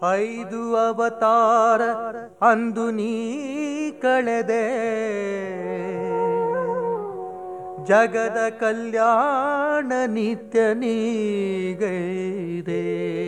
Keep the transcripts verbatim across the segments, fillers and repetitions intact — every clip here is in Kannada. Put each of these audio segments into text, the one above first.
ಐದು ಅವತಾರ ಅಂದು ನೀ ಕಳೆದೆ, ಜಗದ ಕಲ್ಯಾಣ ನಿತ್ಯ ನೀಗೈದೆ.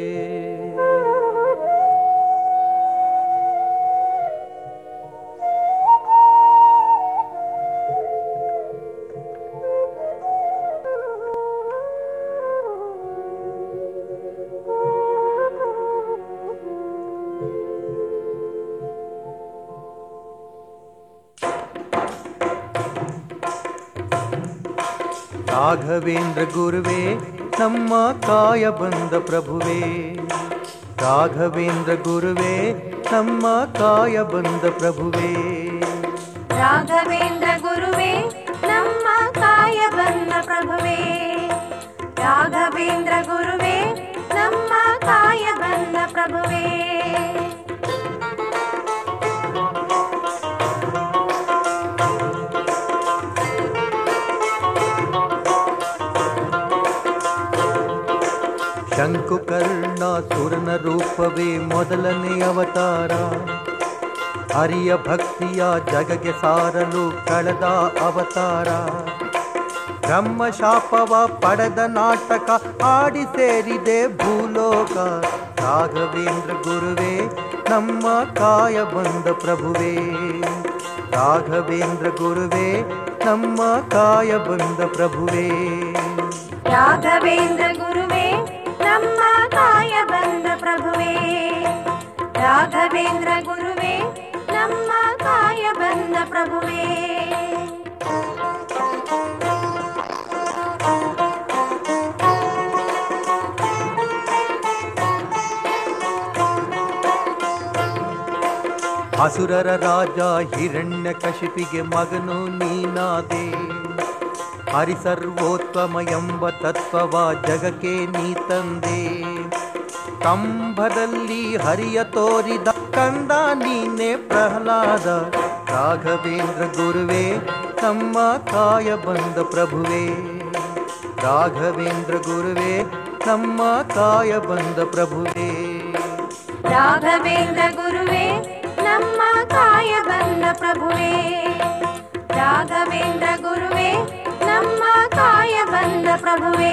ರಾಘವೇಂದ್ರ ಗುರುವೇ ನಮ್ಮ ಕಾಯ ಬಂದ ಪ್ರಭುವೇ, ರಾಘವೇಂದ್ರ ಗುರುವೇ ನಮ್ಮ ಕಾಯ ಬಂದ ಪ್ರಭುವೇ, ರಾಘವೇಂದ್ರ ಗುರುವೇ ನಮ್ಮ ಕಾಯ ಬಂದ ಪ್ರಭುವೇ, ರಾಘವೇಂದ್ರ ಗುರುವೇ ನಮ್ಮ ಕಾಯ ಬಂದ ಪ್ರಭುವೇ. ಶಂಕುಕರ್ಣಾಸುರನ ರೂಪವೇ ಮೊದಲನೇ ಅವತಾರ, ಹರಿಯ ಭಕ್ತಿಯ ಜಗಗೆ ಸಾರಲು ಕಳೆದ ಅವತಾರ. ಬ್ರಹ್ಮ ಶಾಪವ ಪಡೆದ ನಾಟಕ ಆಡಿ ಸೇರಿದೆ ಭೂಲೋಕ, ರಾಘವೇಂದ್ರ ಗುರುವೇ ನಮ್ಮ ಕಾಯ ಬಂದ ಪ್ರಭುವೇ, ರಾಘವೇಂದ್ರ ಗುರುವೇ ನಮ್ಮ ಕಾಯ ಬಂದ ಪ್ರಭುವೇ, ರಾಘವೇಂದ್ರ ಗುರುವೇ ನಮ್ಮ ಕಾಯ ಬಂದ ಪ್ರಭುವೇ, ರಾಘವೇಂದ್ರ ಗುರುವೇ ನಮ್ಮ ಕಾಯ ಬಂದ ಪ್ರಭುವೇ. ಅಸುರರ ರಾಜ ಹಿರಣ್ಯಕಶಿಪಿಗೆ ಮಗನು ನೀನಾದೆ, ಹರಿಸರ್ವೋತ್ತಮ ಎಂಬ ತತ್ವವ ಜಗಕ್ಕೆ ನೀ ತಂದೆ. ಕಂಬದಲ್ಲಿ ಹರಿಯ ತೋರಿದ ಕಂದ ನೀನೆ ಪ್ರಹ್ಲಾದ, ರಾಘವೇಂದ್ರ ಗುರುವೇ ನಮ್ಮ ಕಾಯ ಬಂದ ಪ್ರಭುವೇ, ರಾಘವೇಂದ್ರ ಗುರುವೇ ನಮ್ಮ ಕಾಯ ಬಂದ ಪ್ರಭುವೇ, ರಾಘವೇಂದ್ರ ಗುರುವೇ ನಮ್ಮ ಕಾಯ ಬಂದ ಪ್ರಭುವೇ, ರಾಘವೇಂದ್ರ ಗುರುವೇ ನಮ್ಮ ಕಾಯ ಬಂದ ಪ್ರಭುವೇ.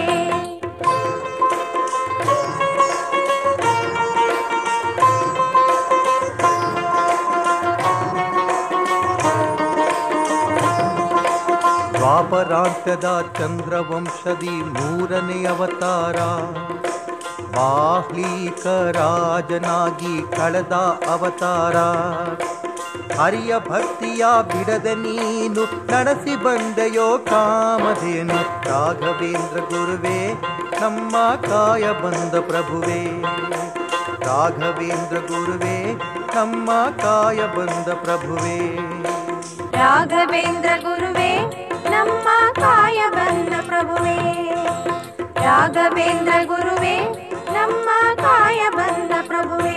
ದ್ವಾಪರಾಂತ್ಯದ ಚಂದ್ರವಂಶದಿ ಮೂರನೇ ಅವತಾರ, ಬಾಹ್ಲೀಕ ರಾಜನಾಗಿ ಕಳೆದ ಅವತಾರ. ಹರಿಯ ಭಕ್ತಿಯ ಬಿಡದೆ ನೀನು ನಡೆಸಿ ಬಂದೆಯೋ ಕಾಮಧೇನು, ರಾಘವೇಂದ್ರ ಗುರುವೇ ನಮ್ಮ ಕಾಯ ಬಂದ ಪ್ರಭುವೇ, ರಾಘವೇಂದ್ರ ಗುರುವೇ ನಮ್ಮ ಕಾಯ ಬಂದ ಪ್ರಭುವೇ, ರಾಘವೇಂದ್ರ ಗುರುವೇ ನಮ್ಮ ಕಾಯ ಬಂದ ಪ್ರಭುವೇ, ರಾಘವೇಂದ್ರ ಗುರುವೇ ನಮ್ಮ ಕಾಯ ಬಂದ ಪ್ರಭುವೇ.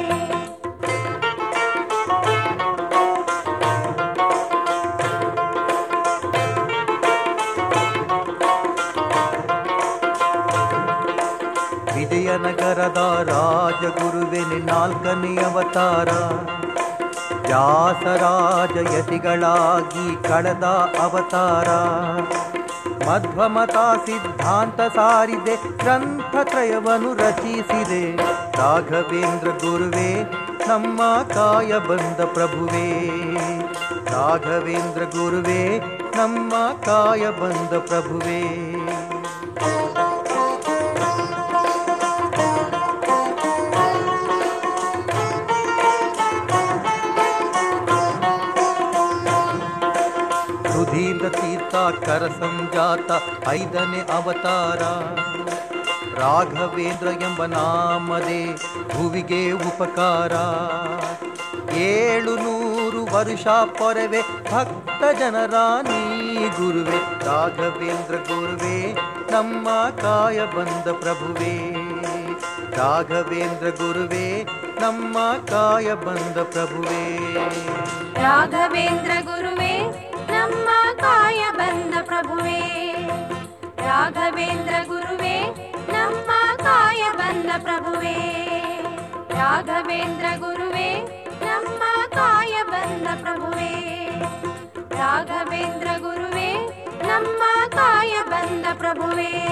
ವಿಜಯನಗರದ ರಾಜಗುರುವೆನೆ ನಾಲ್ಕನೇ ಅವತಾರ, ವ್ಯಾಸರಾಜಯತಿಗಳಾಗಿ ಕಳೆದ ಅವತಾರ. ಮಧ್ವಮತ ಸಿದ್ಧಾಂತ ಸಾರಿದೆ, ಗ್ರಂಥತ್ರಯವನ್ನು ರಚಿಸಿದೆ, ರಾಘವೇಂದ್ರ ಗುರುವೇ ನಮ್ಮ ಕಾಯ ಬಂದ ಪ್ರಭುವೇ, ರಾಘವೇಂದ್ರ ಗುರುವೇ ನಮ್ಮ ಕಾಯ ಬಂದ ಪ್ರಭುವೇ. ಸುಧೀಂದ್ರ ತೀರ್ಥ ಕರ ಸಂಜಾತ ಐದನೇ ಅವತಾರ, ರಾಘವೇಂದ್ರ ಎಂಬ ನಾಮದೇ ಭುವಿಗೆ ಉಪಕಾರ. ಏಳು ನೂರು ವರುಷ ಪೊರವೆ ಭಕ್ತ ಜನರ ನೀ ಗುರುವೆ, ರಾಘವೇಂದ್ರ ಗುರುವೇ ನಮ್ಮ ಕಾಯ ಬಂದ ಪ್ರಭುವೇ, ರಾಘವೇಂದ್ರ ಗುರುವೇ ನಮ್ಮ ಕಾಯ ಬಂದ ಪ್ರಭುವೇ, ರಾಘವೇಂದ್ರ ಗುರುವೇ ನಮ್ಮ ಕಾಯ ಬಂದ ಪ್ರಭುವೇ, ರಾಘವೇಂದ್ರ ಗುರುವೇ ನಮ್ಮ ಕಾಯ ಬಂದ ಪ್ರಭುವೇ, ರಾಘವೇಂದ್ರ ಗುರುವೇ ನಮ್ಮ ಕಾಯ ಬಂದ ಪ್ರಭುವೇ ರಾಘವೇಂದ್ರ ಗುರುವೇ ನಮ್ಮ ಕಾಯ ಬಂದ ಪ್ರಭುವೇ